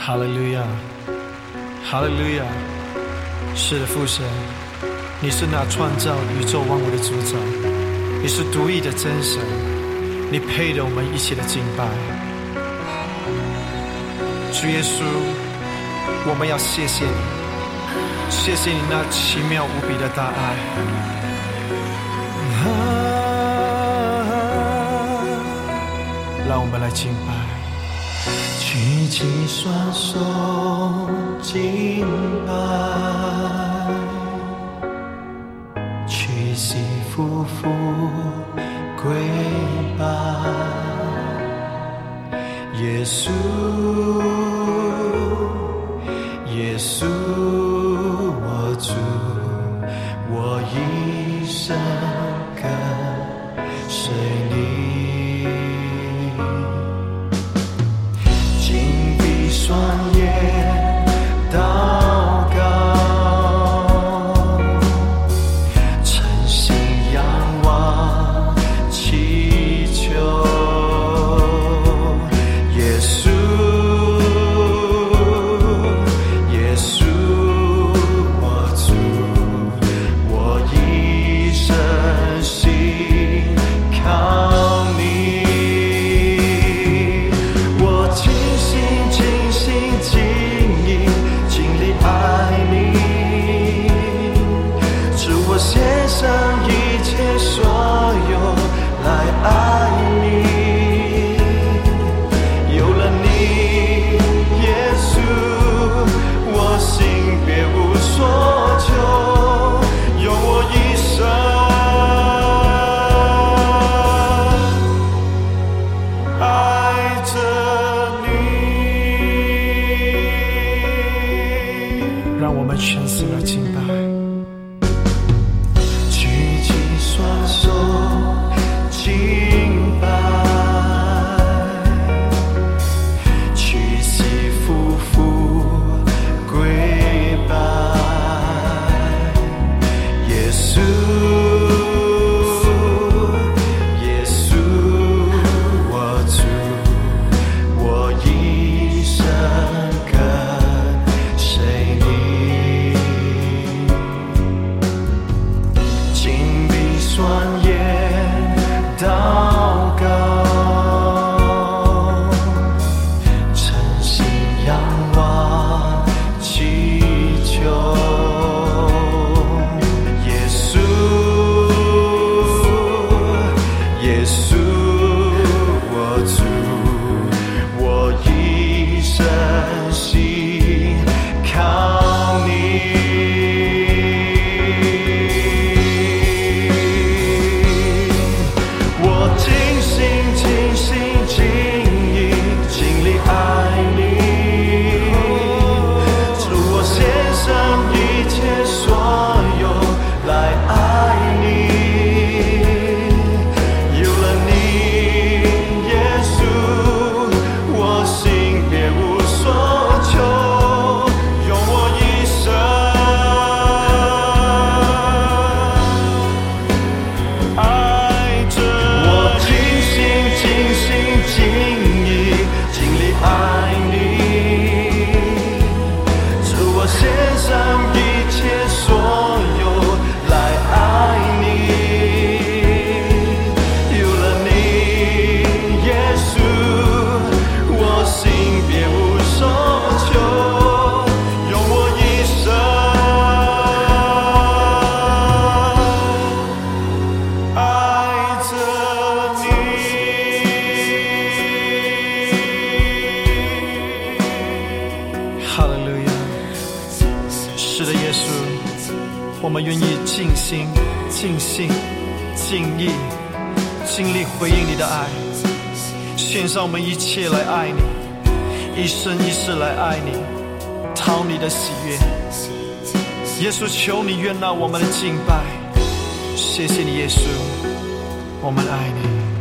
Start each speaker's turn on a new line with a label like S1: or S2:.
S1: 哈利路亚，哈利路亚！是的，父神，你是那创造宇宙万物的主宰，你是独一的真神，你配得我们一切的敬拜。主耶稣，我们要谢谢你，谢谢你那奇妙无比的大爱。让我们来敬拜。
S2: 举起双手敬拜，屈膝匍匐跪拜，耶稣，耶稣，我主，我一生跟随你。双眼祷告，诚心仰望祈求，耶稣，耶稣，我主，我一生信靠你，我尽心经营，尽力爱你，主，我献上一切所有来爱你。有了你，耶稣，我心别无所求，用我一生爱着你。
S1: 让我们全心来敬拜。
S2: 举起双手敬拜，屈膝匍匐跪拜，耶稣，耶稣，我主，我一生跟随你。紧闭双眼祷告，诚心仰望祈求，耶稣，耶稣，我主，我一生信靠你。我尽心经营，尽力爱你，主，我献上一切所有来爱你。有了你，耶稣，我心别无所求，用我一生爱着我，尽心经营，尽力爱你，主，我献上一切所有来爱你。有了你，耶稣，我心别无所求，用我一生爱着你。
S1: 哈利路亚！是的，耶稣，我们愿意尽心、尽性、尽意、尽力回应你的爱，献上我们一切来爱你，一生一世来爱你，讨你的喜悦。耶稣，求你悦纳我们的敬拜，谢谢你，耶稣，我们爱你。